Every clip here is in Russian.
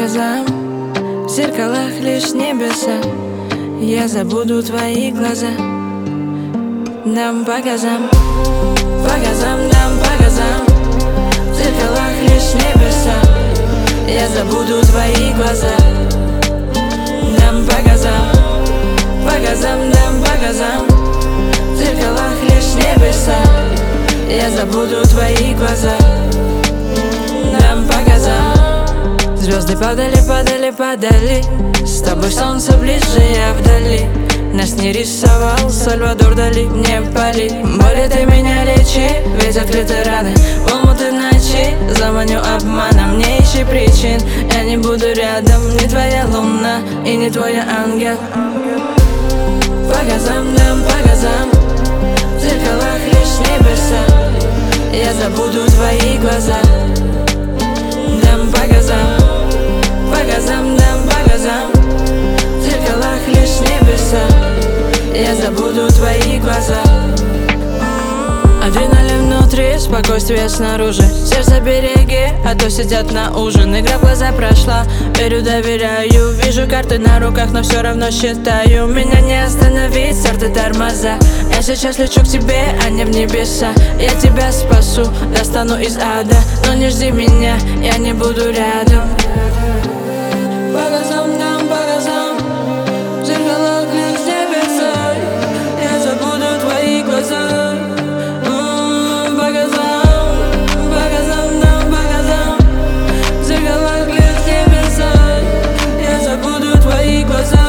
глазам, в зеркалах лишь небеса. Я забуду твои глаза. Дам по газам, дам по газам. В зеркалах лишь небеса. Я забуду твои глаза. Дам по газам, дам по газам. В зеркалах лишь небеса. Я забуду твои глаза. Дам по газам. Звезды падали, падали, падали. С тобой солнце ближе, я вдали. Нас не рисовал Сальвадор Дали. Не пали, боли ты меня лечи. Ведь открыты раны, омуты ночи. Заманю обманом, не ищи причин. Я не буду рядом, не твоя луна и не твой ангел. По газам, дам по газам. В зеркалах лишь небеса. Я забуду твои глаза. Дам по газам, дам по газам. В зеркалах лишь небеса. Я забуду твои глаза. Адреналин внутри, спокойствие снаружи. Сердце береги, а то сидят на ужин. Игра в глаза прошла, верю, доверяю. Вижу карты на руках, но все равно считаю. Меня не остановить, старты тормоза. Я сейчас лечу к тебе, а не в небеса. Я тебя спасу, достану из ада. Но не жди меня, я не буду рядом. По газам, дам по газам. В зеркалах лишь небеса. Я забуду твои глаза. По газам, дам по газам. В зеркалах лишь небеса. Я забуду твои глаза.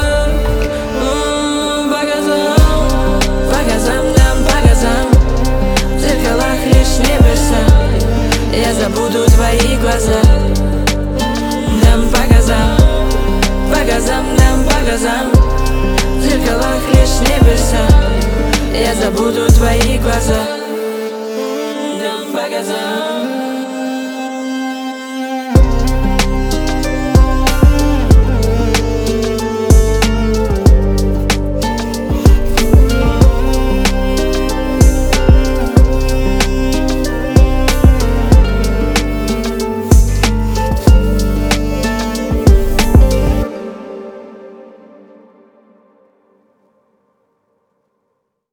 По газам, дам по газам. В зеркалах лишь небеса. Я забуду твои глаза. Дам по газам, дам по газам. В зеркалах лишь небеса. Я забуду твои глаза. Дам по газам.